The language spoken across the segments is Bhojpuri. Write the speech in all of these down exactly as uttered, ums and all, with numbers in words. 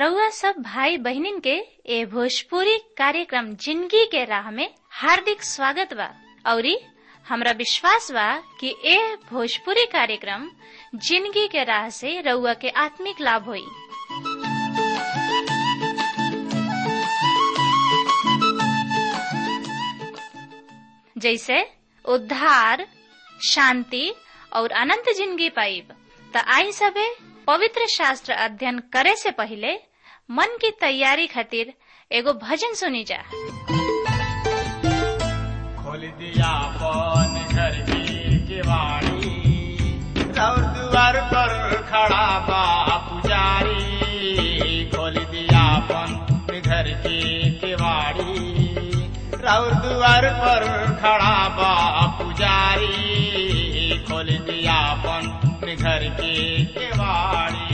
रउआ सब भाई बहनिन के ए भोजपुरी कार्यक्रम जिंदगी के राह में हार्दिक स्वागत बा। औरी हमरा विश्वास बा कि ए भोजपुरी कार्यक्रम जिंदगी के राह से रउआ के आत्मिक लाभ होई। जैसे उद्धार, शांति और अनंत जिंदगी पाइब। त आई सबे पवित्र शास्त्र अध्ययन करे से पहले मन की तैयारी खातिर एगो भजन सुनी जा। खोल दिया अपन घर की केवाड़ी, और द्वार पर खड़ा बा पुजारी। खोल दिया अपन घर की केवाड़ी, और द्वार पर खड़ा बा पुजारी। खोल दिया अपन घर की केवाड़ी।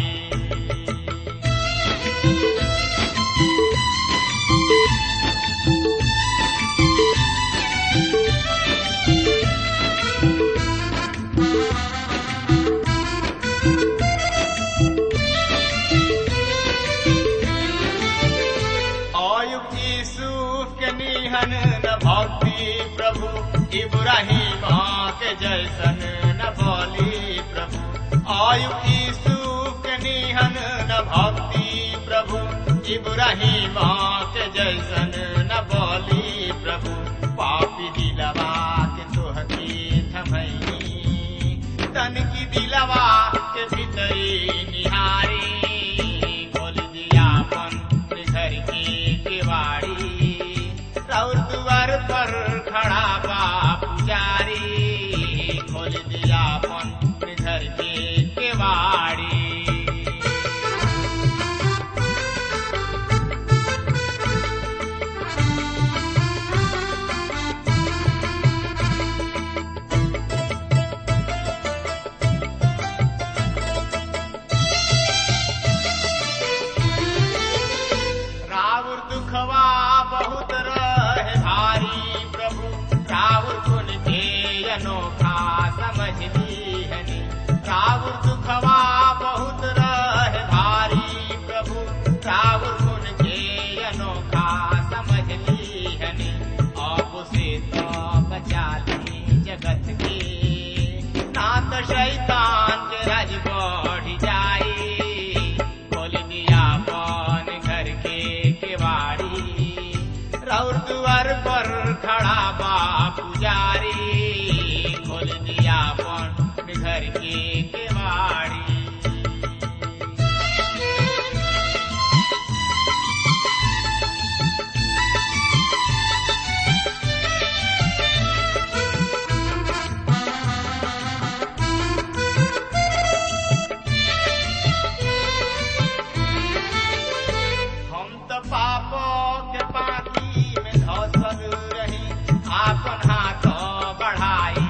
न भक्ति प्रभु इब्राहिम के जैसन न बोली प्रभु। आयुब यूसुफ के निहन न भक्ति प्रभु इब्राहिम के जैसन न बोली प्रभु। पापी दिलवा के तोहकी थमई, तन की दिलवा के भीतरी निहारी। खोल दिया अपन घर की केवाड़ी, और द्वार पर खड़ा बा पुजारी। खोल दिया अपन घर की केवाड़ी। रावण दुखवा बहुत अनोखा समझ ली हनी। रावण दुखवा बहुत रहे भारी प्रभु, रावण गुण के अनोखा समझ ली हनी। आप से तो बचा ली जगत के, ना तो शैतान के राज बढ़ जाए। खोल दिया अपन घर के केवाड़ी, और द्वार पर खड़ा बा पुजारी। खोल दिया अपन घर की केवाड़ी। हम तो पापों के पानी में धंसल रही, आपन हाथ बढ़ाई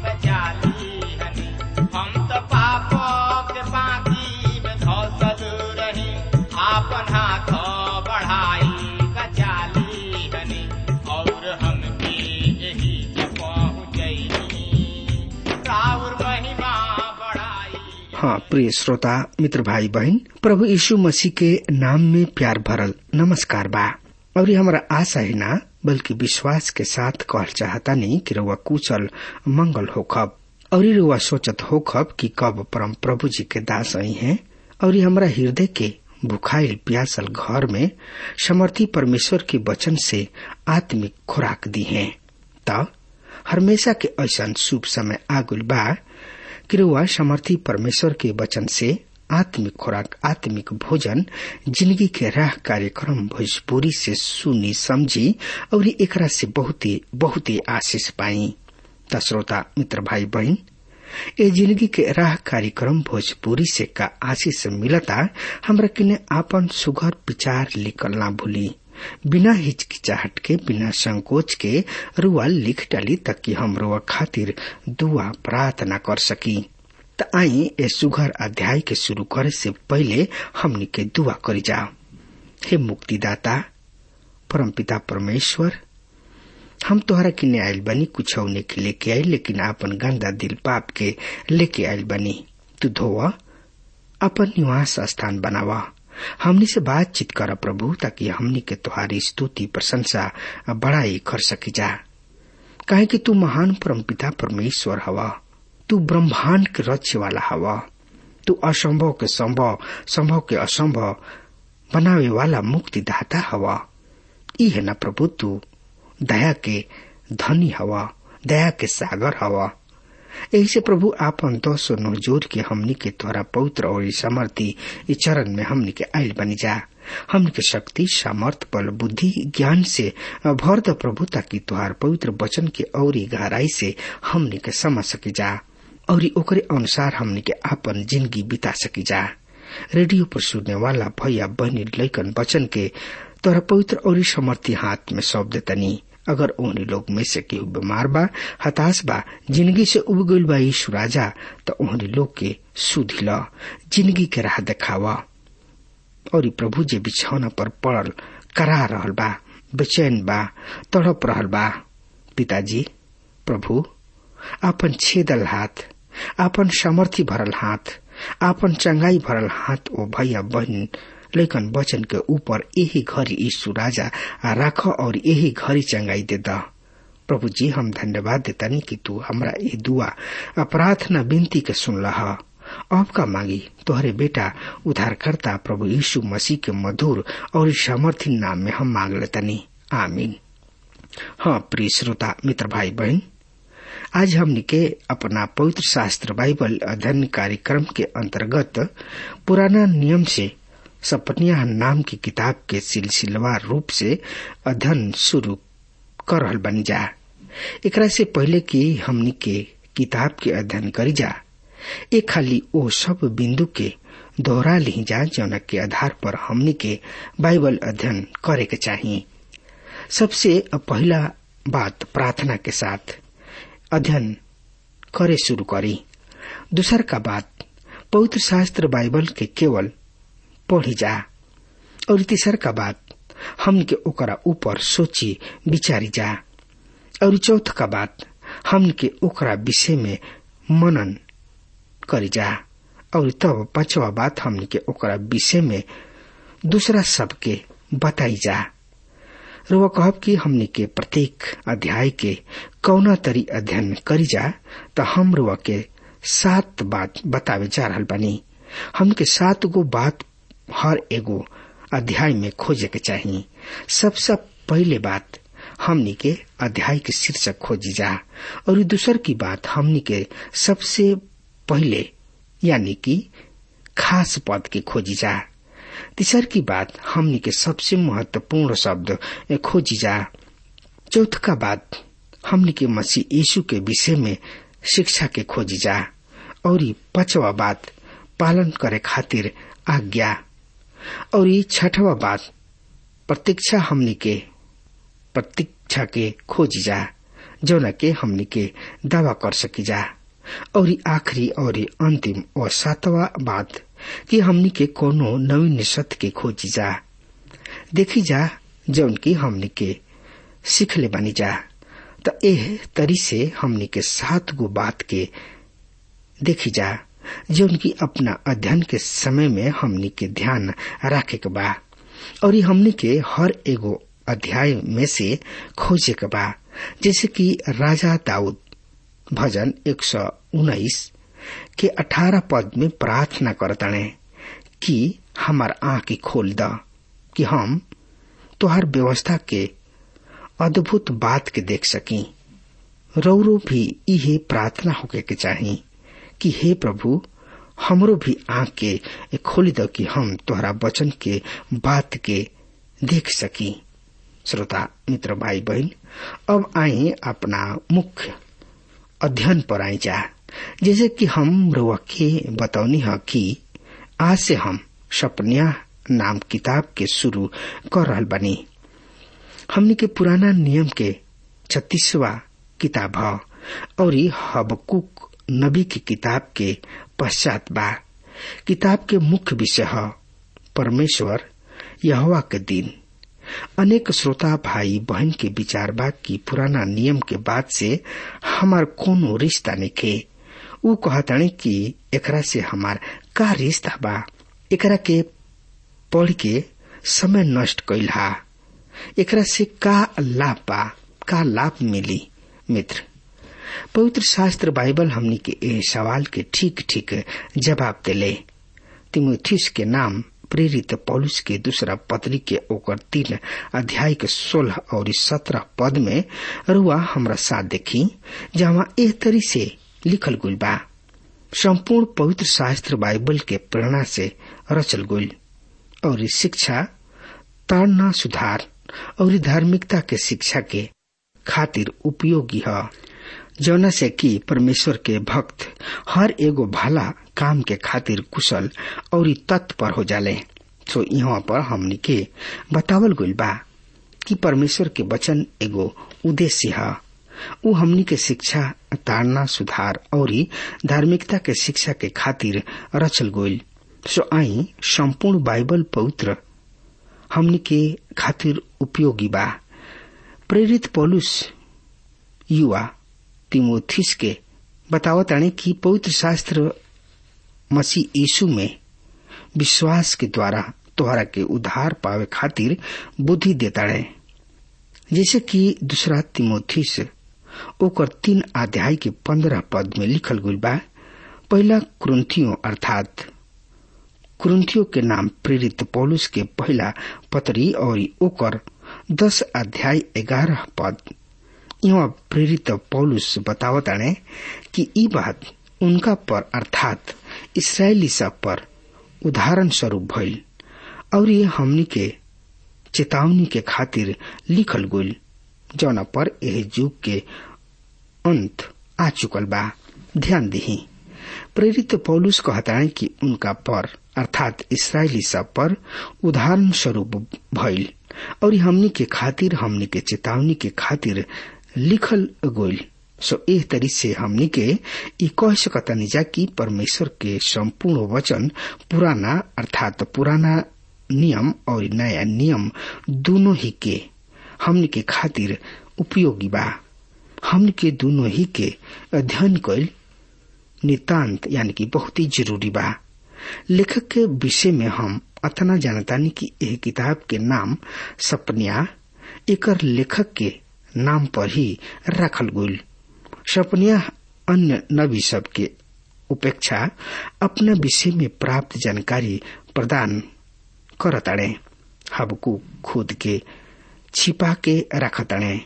हाँ, प्रिय श्रोता मित्र भाई बहन, प्रभु यीशु मसीह के नाम में प्यार भरल नमस्कार बा। और ये हमारा आशा है ना बल्कि विश्वास के साथ कहल चाहता नहीं कि रउआ कुशल मंगल होखब। और ये रउआ सोचत होखब कि कब परम प्रभु जी के दास आई हैं और ये हमारा हृदय के भुखाइल प्यासल घर में समर्थी परमेश्वर के वचन से आत्मिक खुराक दी है। तब हमेशा के ऐसा शुभ समय आगुल बा कि रउआ समर्थी परमेश्वर के वचन से आत्मिक खुराक, आत्मिक भोजन जिंदगी के राह कार्यक्रम भोजपुरी से सुनी समझी और एकरा से बहुत ही बहुत ही आशीष पाई। त श्रोता मित्र भाई बहन, ए जिंदगी के राह कार्यक्रम भोजपुरी से का आशीष मिलता हमरा किने आपन सुघर विचार लिखल ना भूली। बिना हिचकिचाहट के, बिना संकोच के रुआ लिख डाली ताकि हम रुआ खातिर दुआ प्रार्थना कर सकी। त आई ए सुघर अध्याय के शुरू करे से पहले हमनी के दुआ करी जाओ। हे मुक्तिदाता परमपिता परमेश्वर, हम तोहरा किने आयल बनी, कुछ के लेके आई, लेकिन आपन गंदा दिल पाप के लेके आयल बनी। तू धोवा, अपन निवास स्थान बनावा हमनी से बातचीत कर प्रभु, ताकि हमनी के तुम्हारी स्तुति प्रशंसा बड़ाई कर सकी जा। काहे कि तू महान परमपिता परमेश्वर हवा, तू ब्रह्मांड के रक्षा वाला हवा, तू असंभव के संभव, संभव के असंभव बनावे वाला मुक्तिदाता हवा। ई है ना प्रभु, तू दया के धनी हवा, दया के सागर हवा। यही से प्रभु आपन दोष नो जोर के हमनी के द्वारा पवित्र और समर्थी इस चरण में हमनी के आयल बनी जा। हमनी के शक्ति, सामर्थ, बल, बुद्धि, ज्ञान से भर द प्रभु, ताकि तुहार पवित्र वचन के और गहराई से हमनी के समझ सकी जा और ओकरे अनुसार हमनी के आपन जिंदगी बिता सकी जा। रेडियो पर सुनने वाला भैया बहनी लैकन वचन के तोरा पवित्र और समर्थी हाथ में सौंप देतनी। अगर ओहनी लोग में से केहू बीमार बा, हताश बा, जिंदगी से उब गइल बा यीशु राजा, तो ओहनी लोग के सुधी ला, जिंदगी के राह देखावा। और प्रभु जे बिछौना पर पड़ल करा रहल बा, बेचैन बा, तड़प रहल बा, पिताजी प्रभु आपन छेदल हाथ, आपन सामर्थी भरल हाथ, आपन चंगाई भरल हाथ ओ भैया बहन लेकिन वचन के ऊपर यही घड़ी यीशु राजा राख और यही घड़ी चंगाई दे दा। प्रभु जी हम धन्यवाद देतानी कि तू हमरा ये दुआ प्रार्थना विनती के सुन लहा। अब का मांगी तोहरे बेटा उद्धारकर्ता प्रभु यीशु मसीह के मधुर और सामर्थी नाम में हम मांग लेतानी, आमीन। हाँ प्रिय श्रोता मित्र भाई बहन, आज हमनी के अपना पवित्र शास्त्र बाइबल अध्ययन कार्यक्रम के अंतर्गत पुराना नियम से सपनिया नाम की किताब के सिलसिलेवार रूप से अध्ययन शुरू कर रहल बनी जा। एकरा से पहले कि हमनी के किताब के अध्ययन करी जा, एक खाली ओ सब बिंदु के दोहरा ली जा जौना के आधार पर हमनी के बाइबल अध्ययन करे के चाहिए। सबसे पहला बात प्रार्थना के साथ अध्ययन करे शुरू करी। दूसर का बात पवित्र शास्त्र बाइबल के केवल पढ़ी जा। और तीसर का बात हम के ओकरा ऊपर सोची विचारी जा। और चौथ का बात हम के ओकरा विषय में मनन करी जा। और तब पांचवा बात हम के ओकरा विषय में दूसरा सबके बताई जा। रुआ कहब कि हमनी के प्रत्येक अध्याय के कौना तरी अध्ययन करी जा, तो हम रुआ के सात बात बतावे जा रहल बानी। हम के सात गो बात हर एगो अध्याय में खोजे के चाहिए। सबसे पहले बात हमनी के अध्याय के शीर्षक खोजी जा। और दूसर की बात हमनी के सबसे पहले यानी कि खास पद के खोजी जा। तीसर की बात हमनी के सबसे महत्वपूर्ण शब्द खोजी जा। चौथ का बात हमनी के मसीह यीशु के विषय में शिक्षा के खोजी जा। और पांचवा बात पालन करे खातिर आज्ञा। और ये छठवा बात प्रतीक्षा हमनी के प्रतीक्षा के खोजी जा, जौना के हमनी के दावा कर सकी जा। और आखिरी और अंतिम और सातवा बात कि हमनी के कोनो नवीन सत्य के खोजी जा। देखी जा जौन की हमनी के सीखले बनी जा। तो एह तरी से हमनी के सात गो बात के देखी जा जो उनकी अपना अध्ययन के समय में हमनी के ध्यान रखे के बा। और हमनी के हर एगो अध्याय में से खोजे के बा। जैसे कि राजा दाऊद भजन एक सौ उन्नीस के अठारह पद में प्रार्थना करताने कि हमार आँख खोल द कि हम तुहार व्यवस्था के अद्भुत बात के देख सकी। रौरो भी इहे प्रार्थना होके के चाहिए कि हे प्रभु हमरो भी आँख के खोली दो कि हम तोहरा वचन के बात के देख सकी। श्रोता मित्र भाई बहन, अब आए अपना मुख्य अध्ययन पर आए जा। जैसे कि हम रउआ के बतौनी है कि आज से हम सपनिया नाम किताब के शुरू कर रहल बनी। हमनी के पुराना नियम के छत्तीसवा किताब है और हबक्कुक नबी की किताब के पश्चात बा। किताब के मुख्य विषय है परमेश्वर यहोवा के दिन। अनेक श्रोता भाई बहन के विचार बा कि पुराना नियम के बाद से हमार कोनो रिश्ता नइखे। उ कहतानी कि एकरा से हमार का रिश्ता बा। एकरा के पढ़ के समय नष्ट कैल हा। एकरा से का लाभ बा, का लाभ मिली? मित्र, पवित्र शास्त्र बाइबल हमनी के ए सवाल के ठीक ठीक जवाब देले। तीमुथियुस के नाम प्रेरित पौलुस के दूसरा पत्री के ओकर तीन अध्याय के सोलह और सत्रह पद में रुआ हमरा साथ देखी, जहाँ एह तरी से लिखल गुल बा। संपूर्ण पवित्र शास्त्र बाइबल के प्रेरणा से रचल गुल और शिक्षा, ताड़ना, सुधार और धार्मिकता के शिक्षा के खातिर उपयोगी है, जौना से कि परमेश्वर के भक्त हर एगो भला काम के खातिर कुशल और तत्पर हो जाले। तो यहाँ पर हमनी के बतावल गइल बा कि परमेश्वर के वचन एगो उद्देश्य है। वो हमनी के शिक्षा, ताड़ना, सुधार और धार्मिकता के शिक्षा के खातिर रचल गइल। सो आई संपूर्ण बाइबल पवित्र हमनी के खातिर उपयोगी बा। प्रेरित पौलुस युवा तीमुथियुस के बतावताने कि पवित्र शास्त्र मसीह यीशु में विश्वास के द्वारा तोहरा के उद्धार पावे खातिर बुद्धि देता है। जैसे कि दूसरा तीमुथियुस ओकर तीन अध्याय के पंद्रह पद में लिखल गइल बा। पहला कुरिन्थियों अर्थात कुरिन्थियों के नाम प्रेरित पौलुस के पहला पत्री और ओकर दस अध्याय ग्यारह पद। यहाँ प्रेरित पौलुस बतावताने कि ई बात उनका पर अर्थात इस्राएली सब पर उदाहरण स्वरूप भइल और ये हमनी के चेतावनी के खातिर लिखल गइल, जौना पर एह युग के अंत आ चुकल बा। ध्यान दही, प्रेरित पौलुस कहताने कि उनका पर अर्थात इस्राएली सब पर उदाहरण स्वरूप भइल और हमनी के खातिर, हमनी के चेतावनी के खातिर लिखल गइल। सो एह तरी से हमनी के ई कह सकतानी जा कि परमेश्वर के संपूर्ण वचन पुराना अर्थात पुराना नियम और नया नियम दोनों ही के हमनी के खातिर उपयोगी बा। हमनी के दोनों ही के अध्ययन कइल नितांत यानी कि बहुत ही जरूरी बा। लेखक के विषय में हम अतना जानतानी कि यह किताब के नाम सपनिया एकर लेखक के नाम पर ही रखल गइल। सपनिया अन्य नबी सब के उपेक्षा अपना विषय में प्राप्त जानकारी प्रदान करताड़े। हबकूक खुद के छिपा के रखताड़े।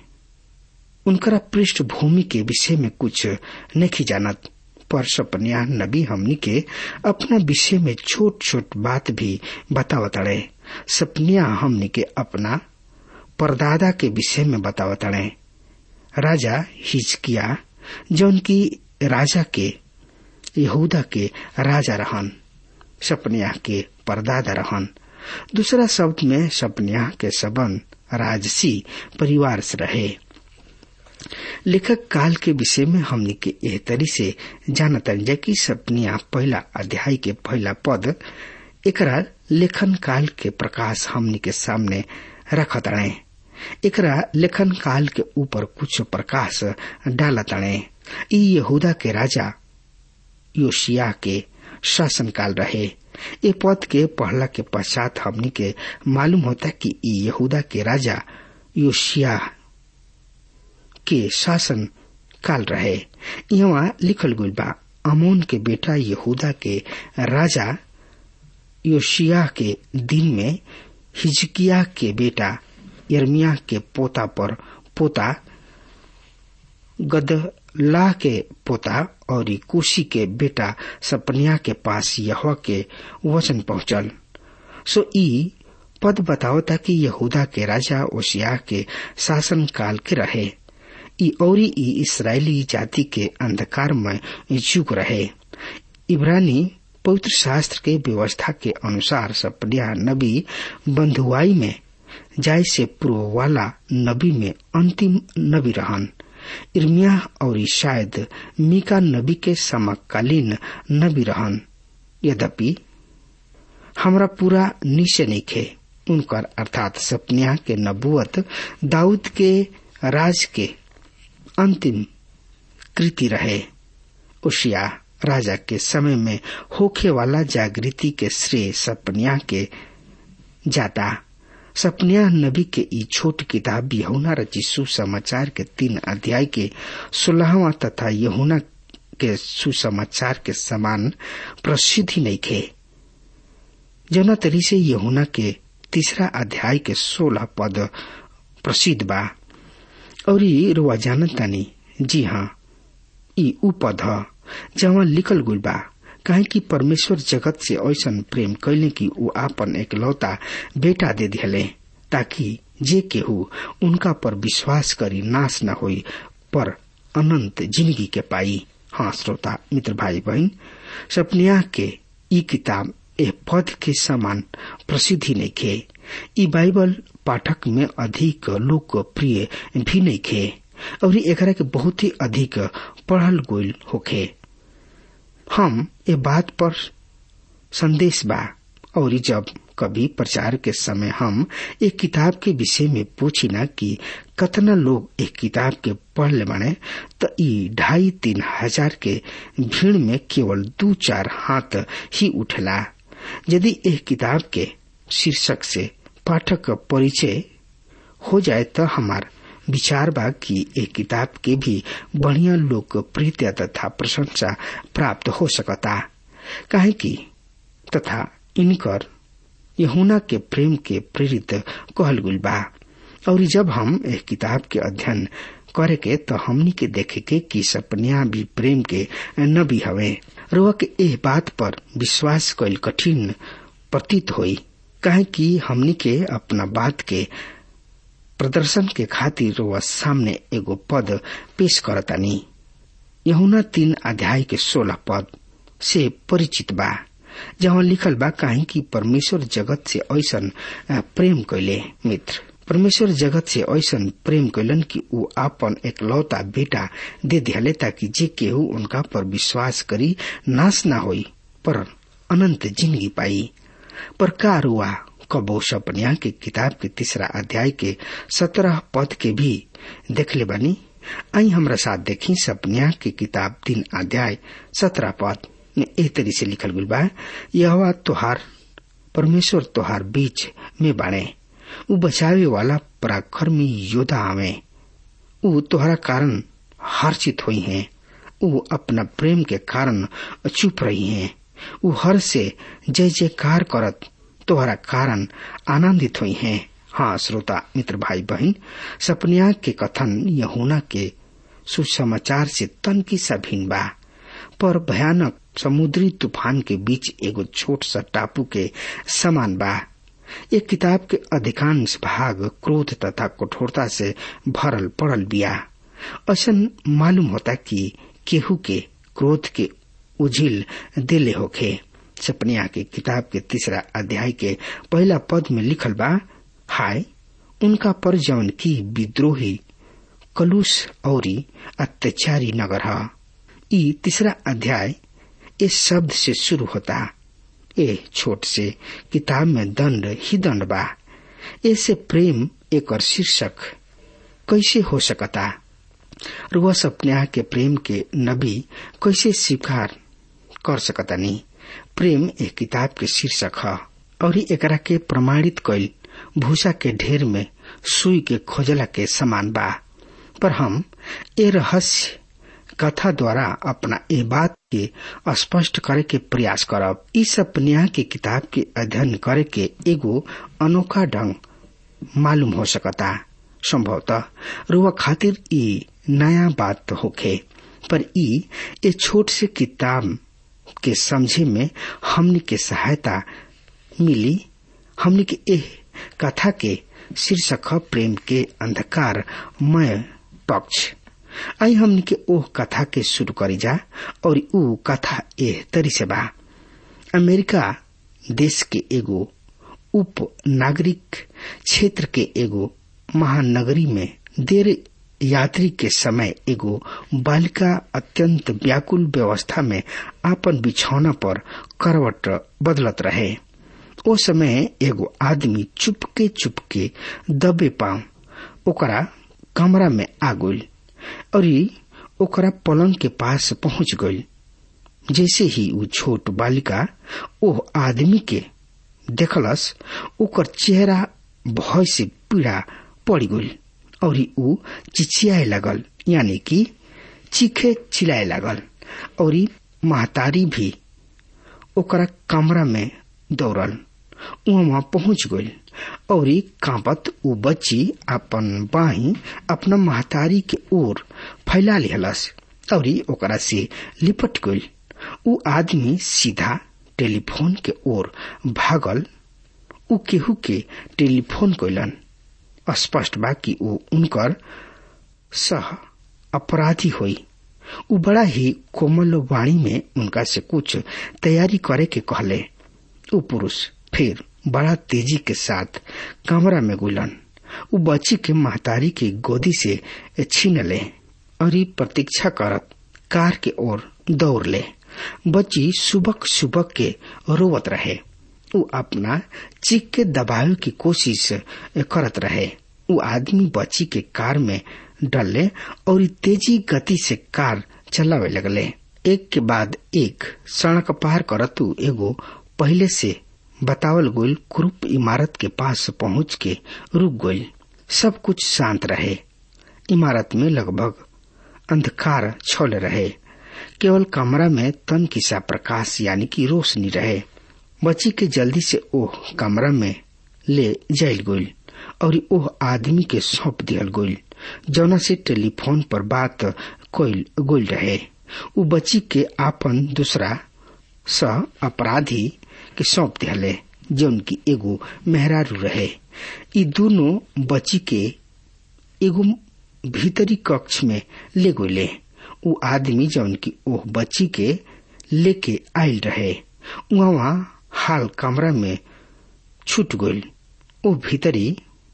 उनकरा पृष्ठभूमि के विषय में कुछ नहीं जानत, पर सपनिया नबी हमनी के अपना विषय में छोट छोट बात भी बतावताड़े। सपनिया हमनी के अपना परदादा के विषय में बतावताड़े। राजा हिजकिया जौन की राजा के यहूदा के राजा रहन, सपनिया के परदादा रहन। दूसरा शब्द में सपनिया के संबंध राजसी परिवार से रहे। लेखक काल के विषय में हमनी के यह तरी से जानतन जा कि सपनिया पहला अध्याय के पहला पद एकरा लेखन काल के प्रकाश हमनी के सामने रखताड़े। एकरा लेखन काल के ऊपर कुछ प्रकाश डालताड़े। ई यहूदा के राजा योशिया के शासन काल रहे। ये पद के पढ़ला के पश्चात हमनी के मालूम होता कि ई यहूदा के राजा योशिया के शासन काल रहे। यहाँ लिखल गइल बा, आमोन के बेटा यहूदा के राजा योशिया के दिन में हिजकिया के बेटा यिर्मयाह के पोता पर पोता गदला के पोता और कुशी के बेटा सपनिया के पास यहोवा के वचन पहुंचल। सो ई पद बतावता कि यहूदा के राजा ओसिया के शासन काल के रहे। ई और ई इस्राएली जाति के अंधकार में युग रहे। इब्रानी पवित्र शास्त्र के व्यवस्था के अनुसार सपनिया नबी बंधुआई में जाय से पूर्व वाला नबी में अंतिम नबी रहन। यिर्मयाह और शायद मीका नबी के समकालीन नबी रहन। यद्यपि हमरा पूरा निश्चय नहीं खे उनकर अर्थात सपनिया के नबुवत दाऊद के राज के अंतिम कृति रहे। उशिया राजा के समय में होखे वाला जागृति के श्रेय सपनिया के जाता। सपनिया नबी के ई छोट किताब यूहन्ना रचित सुसमाचार के तीन अध्याय के सोलहवां तथा यूहन्ना के सुसमाचार के समान प्रसिद्ध ही नहीं थे। जना तरी से यूहन्ना के तीसरा अध्याय के सोलह पद प्रसिद्ध बा और रुआ जानता नहीं। जी हाँ, ई उ पद ह जहाँ लिखल गुल बा, काहे कि परमेश्वर जगत से ऐसन प्रेम कैले कि वो आपन एकलौता बेटा दे दिले, ताकि जे केहू उनका पर विश्वास करी नाश न होई पर अनंत जिंदगी के पाई। हाँ श्रोता मित्र भाई बहन, सपनिया के ई किताब ए पद के समान प्रसिद्धि नहीं खे। ई बाइबल पाठक में अधिक लोकप्रिय भी नहीं खे और एकरा के बहुत ही अधिक पढ़ल गोल होखे। हम ए बात पर संदेश बा और जब कभी प्रचार के समय हम एक किताब के विषय में पूछी ना कि कतना लोग एक किताब के पढ़ ले बने, तो ई ढाई तीन हजार के भीड़ में केवल दो चार हाथ ही उठला। यदि एक किताब के शीर्षक से पाठक का परिचय हो जाए तो हमार विचार बा कि एक किताब के भी बढ़िया लोकप्रियता तथा प्रशंसा प्राप्त हो सकता, काहे कि तथा इनकर यूहन्ना के प्रेम के प्रेरित कहल गुल बा। और जब हम एक किताब के अध्ययन करे के तो हमनी के देखे के कि सपनिया भी प्रेम के नबी हवे। रोआ के एह बात पर विश्वास कईल कठिन प्रतीत होई, काहे कि हमनी के अपना बात के प्रदर्शन के खातिर रोआ सामने एगो पद पेश करतानी। यूहन्ना तीन अध्याय के सोलह पद से परिचित बा, जहाँ लिखल बा, काहे कि परमेश्वर जगत से ऐसन प्रेम कैले। मित्र, परमेश्वर जगत से ऐसन प्रेम कैलन कि वो आपन एकलौता बेटा दे दिले, ताकि जे केहू उनका पर विश्वास करी नाश न होई पर अनंत जिंदगी पाई। पर का रुआ कबो सपनिया के किताब के तीसरा अध्याय के सत्रह पद के भी देखले बनी। आई हमरा साथ देखी सपनिया के किताब तीन अध्याय सत्रह पद में एह तरी से लिखल गुल बा, यहोवा तोहार परमेश्वर तोहार बीच में बाणे, उ बचावे वाला पराक्रमी योद्धा आवे। उ तोहरा कारण हर्षित हुई हैं, उ अपना प्रेम के कारण चुप रही हैं, उ हर से जय जयकार करत तोहरा कारण आनंदित हुई हैं। हाँ श्रोता मित्र भाई बहन, सपनिया के कथन यूहन्ना के सुसमाचार से तनकी सा भिन्न बा, पर भयानक समुद्री तूफान के बीच एगो छोट सा टापू के समान बा। एक किताब के अधिकांश भाग क्रोध तथा कठोरता से भरल पड़ल बिया। ऐसन मालूम होता कि केहू के क्रोध के उझिल दिले होखे। सपनिया के किताब के तीसरा अध्याय के पहला पद में लिखल बा, हाय उनका पर जौन की विद्रोही कलुष औरी अत्याचारी नगर है। ई तीसरा अध्याय इस शब्द से शुरू होता। ए छोट से किताब में दंड ही दंड बा। ऐसे प्रेम एक और शीर्षक कैसे हो सकता? रुआ सपनिया के प्रेम के नबी कैसे स्वीकार कर सकता? नहीं, प्रेम एक किताब के शीर्षक है और एकरा के प्रमाणित कईल भूसा के ढेर में सुई के खोजला के समान बा। पर हम ए रहस्य कथा द्वारा अपना ए बात के स्पष्ट करे के प्रयास करब। इस सपनिया के किताब के अध्ययन करे के एगो अनोखा ढंग मालूम हो सकता। संभवतः रुआ खातिर ई नया बात होखे, पर ई ए छोट से किताब के समझे में हमनी के सहायता मिली। हमनी के एह कथा के शीर्षक प्रेम के अंधकारमय पक्ष। आई हमनी के ओह कथा के शुरू करी जा और ऊ कथा एह तरी से बा। अमेरिका देश के एगो उप नागरिक क्षेत्र के एगो महानगरी में देर यात्री के समय एगो बालिका अत्यंत व्याकुल व्यवस्था में आपन बिछौना पर करवट बदलत रहे। ओ समय एगो आदमी चुपके चुपके दबे पांव ओकरा कमरा में आ गइल और ओकरा पलंग के पास पहुंच गइल। जैसे ही वो छोट बालिका ओ आदमी के देखलस ओकर चेहरा भय से पीड़ा पड़ गई और ऊ चिचियाए लगल, यानी कि चीखे चिल्लाए लगल। और महतारी भी ओकरा कमरा में दौड़ल, वहां पहुंच गई और कांपत ऊ बच्ची अपन बाही अपना महतारी के ओर फैला लिहलस और ओकरा से लिपट गई। ऊ आदमी सीधा टेलीफोन के ओर भागल। ऊ केहू के टेलीफोन कइलन। स्पष्ट बा कि ऊ उनकर सह अपराधी हुई। ऊ बड़ा ही कोमल वाणी में उनका से कुछ तैयारी करे के कहले। ऊ पुरुष फिर बड़ा तेजी के साथ कमरा में गुलन। ऊ बच्ची के महतारी की गोदी से छीन ले और प्रतीक्षा करत कार के ओर दौड़ ले। बच्ची सुबक सुबक के रोवत रहे। ऊ अपना चीख के दबावे की कोशिश करत रहे। ऊ आदमी बच्ची के कार में डले और तेजी गति से कार चलावे लगले। एक के बाद एक सड़क पार करत ऊ एगो पहले से बतावल गईल क्रूप इमारत के पास पहुंच के रुक गईल। सब कुछ शांत रहे। इमारत में लगभग अंधकार छौले रहे। केवल कमरा में तनकी सा प्रकाश यानी कि रोशनी रहे। बच्ची के जल्दी से ओह कमरा में ले जाइल गईल और ओह आदमी के सौंप दियल गईल जौना से टेलीफोन पर बात कोइल गोल रहे। उ बच्ची के आपन दूसरा सह अपराधी के सौंप दिहले जौन की एगो मेहरारू रहे। ई दोनों बच्ची के एगो भीतरी कक्ष में ले गए। उ आदमी जौन की ओह बच्ची के लेके आयल रहे वहाँ हाल कमरा में छूट गई। ओ भीतरी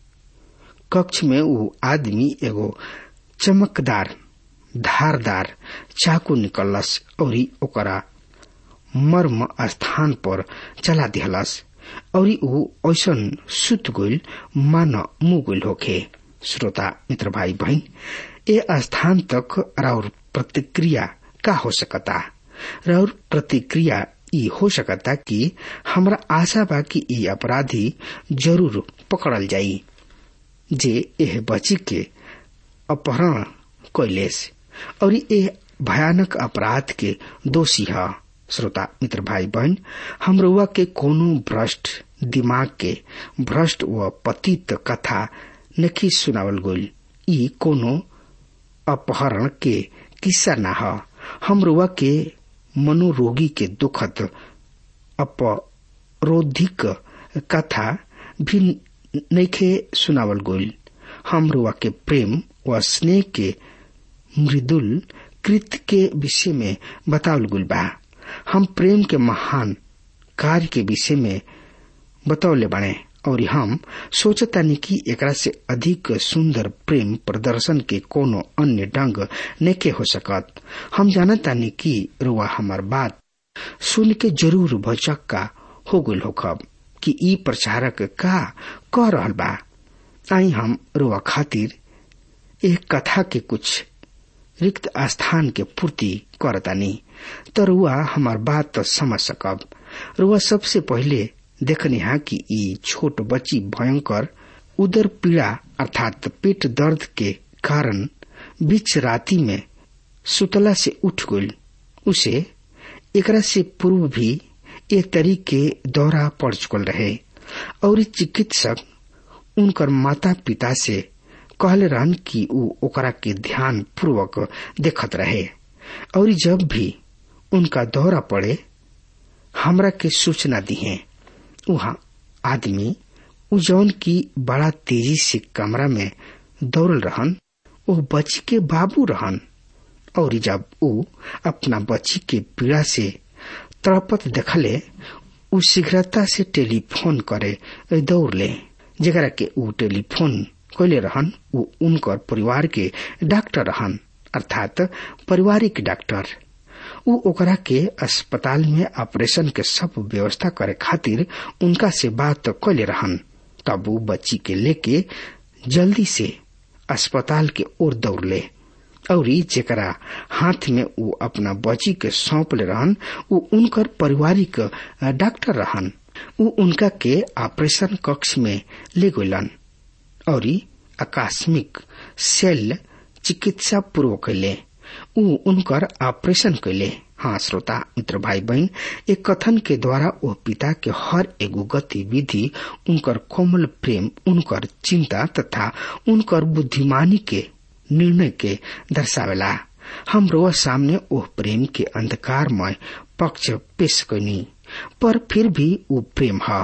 कक्ष में वो आदमी एगो चमकदार धारदार चाकू निकलस और ओकरा मर्म स्थान पर चला दिहलस और वो ऐसन सुत गईल मान मुँह गईल होखे। श्रोता मित्र भाई बहन, ए स्थान तक राउर प्रतिक्रिया का हो सकता? राउर प्रतिक्रिया ई हो सकता कि हमरा आशा बा कि ई अपराधी जरूर पकड़ल जाई जे एह बच्ची के अपहरण कैलेस और ए भयानक अपराध के दोषी है। श्रोता मित्र भाई बहन, हमरुआ के कोनो भ्रष्ट दिमाग के भ्रष्ट व पतित कथा नहीं सुनावल गईल। ई कोनो अपहरण के किस्सा न है। हमरुआ के मनोरोगी के दुखद अपरोधिक कथा भी नइखे सुनावल गईल। हमरुआ के प्रेम व स्नेह के मृदुल कृत्य के विषय में बतावल गईल बा। हम प्रेम के महान कार्य के विषय में बतौले बने और हम सोचतानी कि एकरा से अधिक सुंदर प्रेम प्रदर्शन के कोनो अन्य ढंग नेके हो सकत। हम जानतानी कि रुआ हमार बात सुन के जरूर भचक्का हो गईल होखब कि ई प्रचारक का कह रहल बा। आई हम रुआ खातिर एक कथा के कुछ रिक्त स्थान के पूर्ति करतानी तो रुआ हमार बात समझ सकब। रुआ सबसे पहले देखनी है कि ई छोट बच्ची भयंकर उदर पीड़ा अर्थात पेट दर्द के कारण बीच राती में सुतला से उठ गई। उसे एकरा से पूर्व भी एक तरीके दौरा पड़ चुकल रहे और चिकित्सक उनकर माता पिता से कहले रहन कि ऊ ओकरा के ध्यान पूर्वक देखत रहे और जब भी उनका दौरा पड़े हमरा के सूचना दिए। वहाँ आदमी उ जौन की बड़ा तेजी से कमरा में दौड़ल रहन वो बच्ची के बाबू रहन और जब उ अपना बच्ची के पीड़ा से तड़पत देखले उ शीघ्रता से टेलीफोन करे दौड़ ले। जरा के उ टेलीफोन कैले रहन उ उनकर परिवार के डॉक्टर रहन अर्थात पारिवारिक डॉक्टर। उ ओकरा के अस्पताल में ऑपरेशन के सब व्यवस्था करे खातिर उनका से बात कैले रहन। तब उ बच्ची के लेके जल्दी से अस्पताल के ओर दौड़ ले और जेकरा हाथ में उ अपना बच्ची के सौंप ले रहन उ उनकर पारिवारिक डॉक्टर रहन उ उनका के ऑपरेशन कक्ष में ले गलन और आकस्मिक शल्य चिकित्सा पूर्व कैले उ उनकर ऑपरेशन कैले। हाँ श्रोता मित्र भाई बहन, एक कथन के द्वारा वो पिता के हर एगो गतिविधि, उनकर कोमल प्रेम, उनकर चिंता तथा उनकर बुद्धिमानी के निर्णय के दर्शावेला। हम रोज सामने ओह प्रेम के अंधकारमय पक्ष पेश करनी, पर फिर भी वो प्रेम है।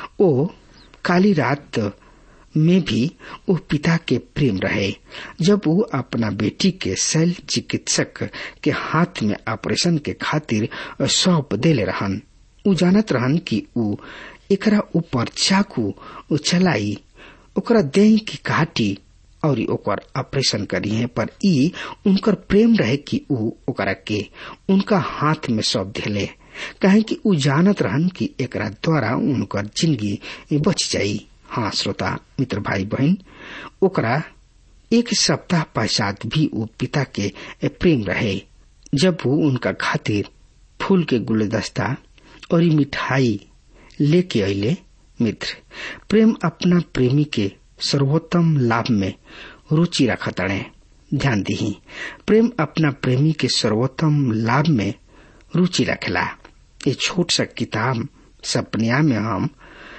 ओ काली रात में भी वो पिता के प्रेम रहे जब वो अपना बेटी के शल्य चिकित्सक के हाथ में ऑपरेशन के खातिर सौंप देले रहन। उ जानत रहन कि उ एकरा ऊपर चाकू चलाई, ओकरा देह की काटी और ओकर ऑपरेशन करी है, पर ई उनकर प्रेम रहे कि उ ओकरा के उनका हाथ में सौंप देले, कहे कि उ जानत रहन कि एकरा द्वारा उनकर जिंदगी बच जाई। हाँ श्रोता मित्र भाई बहन, ओकरा एक सप्ताह पश्चात भी वो पिता के प्रेम रहे जब वो उनका खातिर फूल के गुलदस्ता और मिठाई लेके अले। मित्र, प्रेम अपना प्रेमी के सर्वोत्तम लाभ में रुचि रखत है। ध्यान दी, प्रेम अपना प्रेमी के सर्वोत्तम लाभ में रुचि रखेला। ये छोट सा किताब सपनिया में हम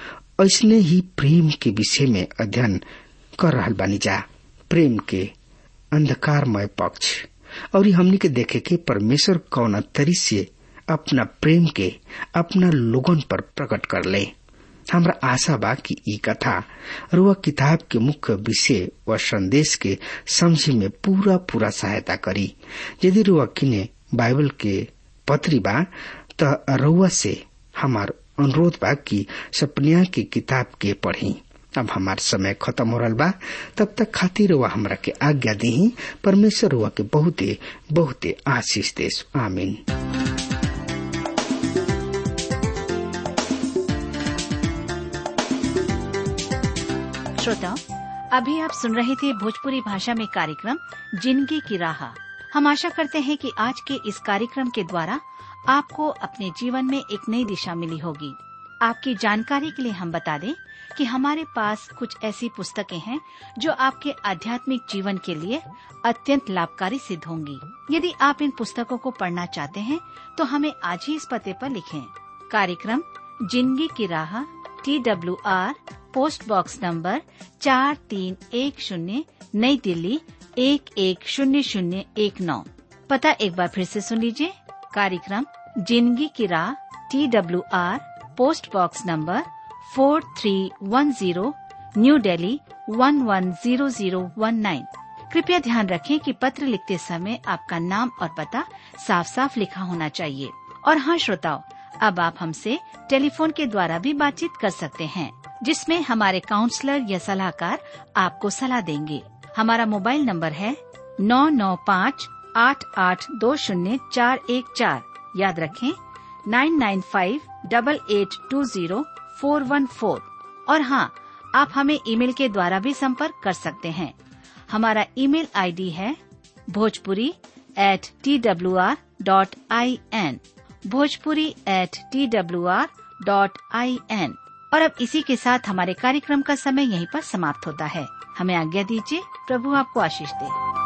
ऐसने ही प्रेम के विषय में अध्ययन कर रहल बानी जा, प्रेम के अंधकारमय पक्ष, और हमनी के देखे के परमेश्वर कौन तरी से अपना प्रेम के अपना लोगन पर प्रकट कर ले। हमरा आशा बा कि ई कथा रुआ किताब के मुख्य विषय व संदेश के समझे में पूरा पूरा सहायता करी। यदि रुआ किने बाइबल के पत्री बा त रुआ से हमार अनुरोध बा कि सपनिया की किताब के पढ़ी। अब हमार समय खत्म हो रहा बा, तब तक खातिर रुआ हमरा के आज्ञा दी। परमेश्वर रुआ के बहुते बहुते आशीष देस। आमीन। श्रोताओ, अभी आप सुन रहे थे भोजपुरी भाषा में कार्यक्रम जिंदगी की राह। हम आशा करते हैं कि आज के इस कार्यक्रम के द्वारा आपको अपने जीवन में एक नई दिशा मिली होगी। आपकी जानकारी के लिए हम बता दें कि हमारे पास कुछ ऐसी पुस्तकें हैं जो आपके आध्यात्मिक जीवन के लिए अत्यंत लाभकारी सिद्ध होंगी। यदि आप इन पुस्तकों को पढ़ना चाहते हैं तो हमें आज ही इस पते पर लिखें। कार्यक्रम जिंदगी की राह, T W R post box number चार तीन एक शून्य, नई दिल्ली एक एक शून्य शून्य एक नौ। पता एक बार फिर से सुन लीजिए। कार्यक्रम जिंदगी की राह, T W R post box number four three one zero, new Delhi one one zero zero one nine. कृपया ध्यान रखें कि पत्र लिखते समय आपका नाम और पता साफ साफ लिखा होना चाहिए। और हाँ श्रोताओ, अब आप हमसे टेलीफोन के द्वारा भी बातचीत कर सकते हैं, जिसमें हमारे काउंसलर या सलाहकार आपको सलाह देंगे। हमारा मोबाइल नंबर है नौ नौ पाँच आठ आठ दो शून्य चार एक चार। याद रखें nine nine five double eight two zero four one four. और हाँ, आप हमें ईमेल के द्वारा भी संपर्क कर सकते हैं। हमारा ईमेल आईडी है Bhojpuri at T W R dot I N, Bhojpuri at T W R dot I N. और अब इसी के साथ हमारे कार्यक्रम का समय यहीं पर समाप्त होता है। हमें आज्ञा दीजिए। प्रभु आपको आशीष दे।